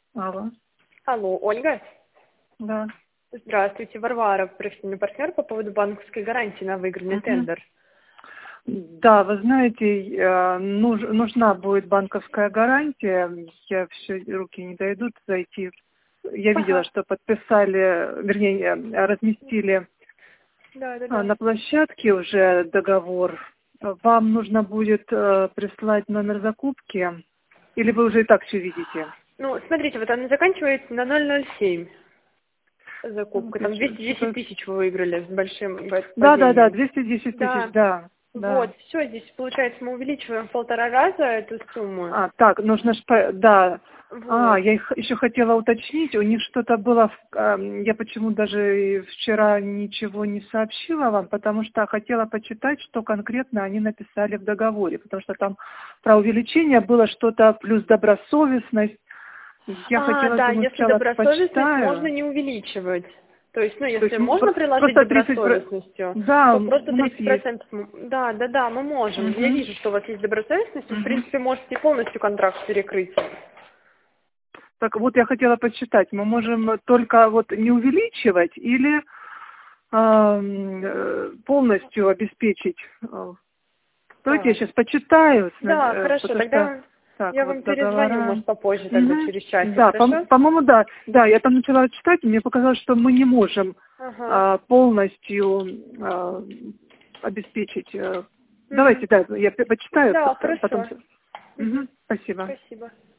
Алло. Алло, Ольга? Да. Здравствуйте, Варвара, профессиональный партнер по поводу банковской гарантии на выигранный тендер. Да, вы знаете, нужна будет банковская гарантия. Я все, руки не дойдут зайти. Я видела, Ага, что подписали, вернее, разместили да. на площадке уже договор. Вам нужно будет прислать номер закупки, или вы уже и так все видите? Ну, смотрите, вот она заканчивается на 007 Ну, закупка. я Там 210 что-то... тысяч вы выиграли с большим Да, 210 падением. тысяч, Да, да, да. вот, все, здесь получается мы увеличиваем в 1,5 раза эту сумму. Так, нужно да. Вот. Я еще хотела уточнить, у них что-то было, я почему даже и вчера ничего не сообщила вам, потому что хотела почитать, что конкретно они написали в договоре, потому что там про увеличение было что-то плюс добросовестность. Я хотела, Да, думаю, если сначала добросовестность, можно почитаю. не увеличивать. То есть, ну, То есть если можно приложить просто 30%, добросовестностью, да, то просто у нас есть. 30%. Да, мы можем. Я Мгм. вижу, что у вас есть добросовестность, вы, в Мгм. принципе, можете полностью контракт перекрыть. Так вот, я хотела почитать, мы можем только вот не увеличивать или полностью обеспечить. Давайте я Так. сейчас почитаю, Да, хорошо, потому что тогда так я вот вам перезвоню, договора. может, попозже, тогда Мгм. через часик, Да, хорошо? по-моему, да. Да, я там начала читать, и мне показалось, что мы не можем Ага. полностью обеспечить. Мгм. Давайте, да, я почитаю, Да, потом. хорошо. Мгм. Спасибо. Спасибо.